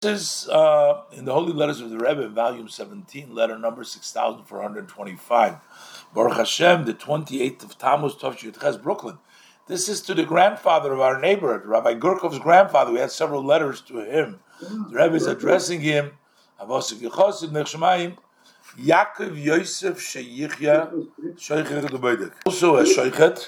This is in the Holy Letters of the Rebbe, volume 17, letter number 6425. Baruch Hashem, the 28th of Tammuz, Tov Yud Ches, Brooklyn. This is to the grandfather of our neighbor, Rabbi Gurkov's grandfather. We had several letters to him. The Rebbe is addressing him. Yaakov Yosef Sheyichya Shoichet Gebeidek. Also a Shoichet.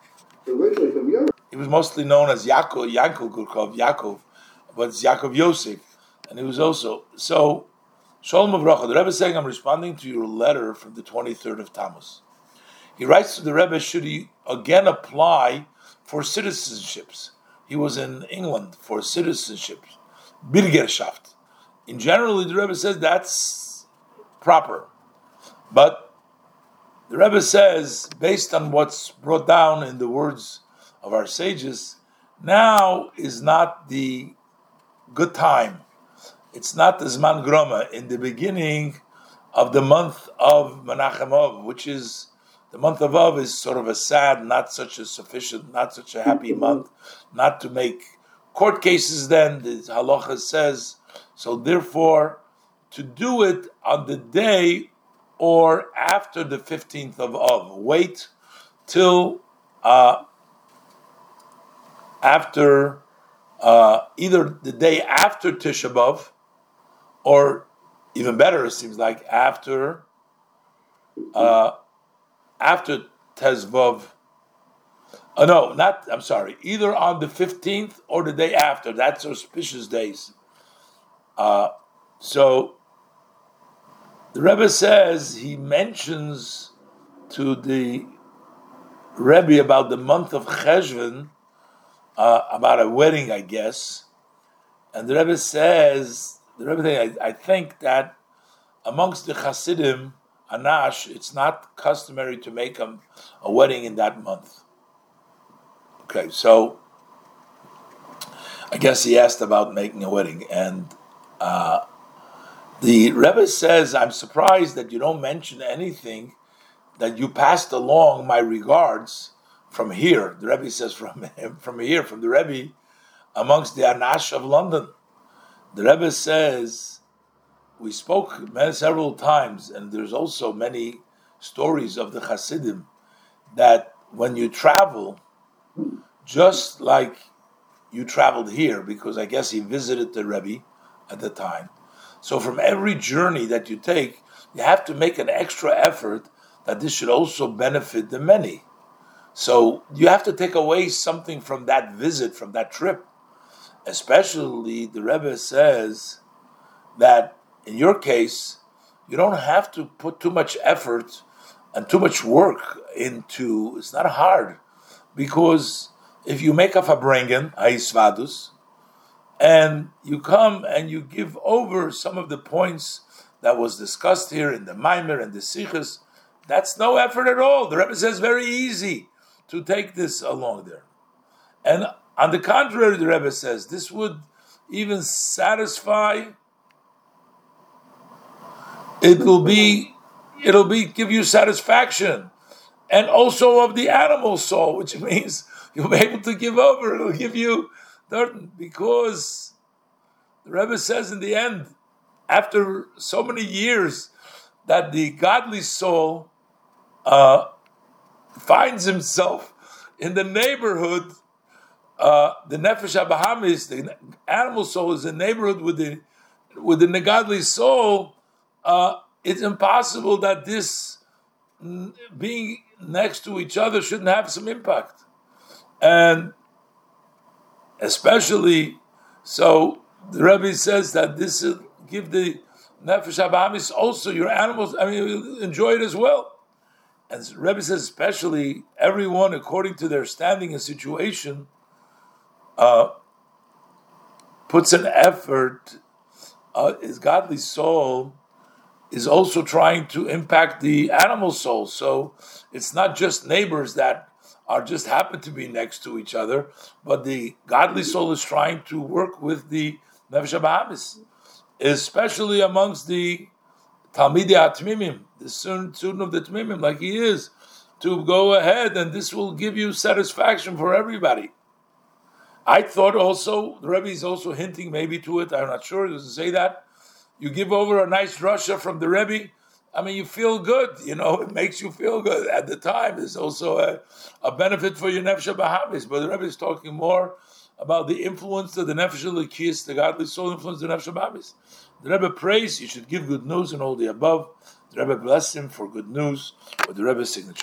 He was mostly known as Yaakov Gurkov, but it's Yaakov Yosef. And he was also, so, Shalom Avracha, the Rebbe is saying, I'm responding to your letter from the 23rd of Tammuz. He writes to the Rebbe, should he again apply for citizenships? He was in England for citizenships, Bürgerschaft. In general, the Rebbe says that's proper. But the Rebbe says, based on what's brought down in the words of our sages, now is not the good time. It's not the Zman Groma in the beginning of the month of Menachem Av, which is the month of Av is sort of a sad, not such a sufficient, not such a happy month, not to make court cases. Then the halacha says so. Therefore, to do it on the day or after the 15th of Av, wait till after either the day after Tisha B'Av. Or even better, it seems like after Tezvav. Either on the 15th or the day after. That's auspicious days. So the Rebbe says, he mentions to the Rebbe about the month of Cheshvan, about a wedding, I guess. And the Rebbe says, I think that amongst the Hasidim, Anash, it's not customary to make a wedding in that month. Okay, so I guess he asked about making a wedding, and the Rebbe says, I'm surprised that you don't mention anything, that you passed along my regards from here. The Rebbe says from the Rebbe, amongst the Anash of London. The Rebbe says, we spoke several times, and there's also many stories of the Hasidim, that when you travel, just like you traveled here, because I guess he visited the Rebbe at the time, so from every journey that you take, you have to make an extra effort that this should also benefit the many. So you have to take away something from that visit, from that trip. Especially, the Rebbe says that in your case, you don't have to put too much effort and too much work into. It's not hard, because if you make a fabrengen, ha'isvadus, and you come and you give over some of the points that was discussed here in the Maimer and the Sichos, that's no effort at all. The Rebbe says very easy to take this along there. And on the contrary, the Rebbe says, this would even satisfy, it'll give you satisfaction, and also of the animal soul, which means you'll be able to give over, it'll give you, because the Rebbe says in the end, after so many years, that the godly soul finds himself in the neighborhood. The nefesh habahamis, the animal soul, is in neighborhood with the negadli soul. It's impossible that this being next to each other shouldn't have some impact, and especially so. The Rebbe says that this will give the nefesh habahamis also your animals. You'll enjoy it as well. And the Rebbe says, especially everyone according to their standing and situation. Puts an effort, his godly soul is also trying to impact the animal soul. So it's not just neighbors that are just happen to be next to each other, but the godly soul is trying to work with the Nefesh HaBahamis, especially amongst the Talmidei HaTmimim, the student of the Tmimim, like he is, to go ahead, and this will give you satisfaction for everybody. I thought also, the Rebbe is also hinting maybe to it, I'm not sure, he doesn't say that. You give over a nice Russia from the Rebbe, I mean, you feel good, it makes you feel good. At the time, there's also a benefit for your Nefesh HaBahamis, but the Rebbe is talking more about the influence of the Nefesh HaLekis, the godly soul influence of the Nefesh HaBahamis. The Rebbe prays, you should give good news and all the above. The Rebbe bless him for good news with the Rebbe's signature.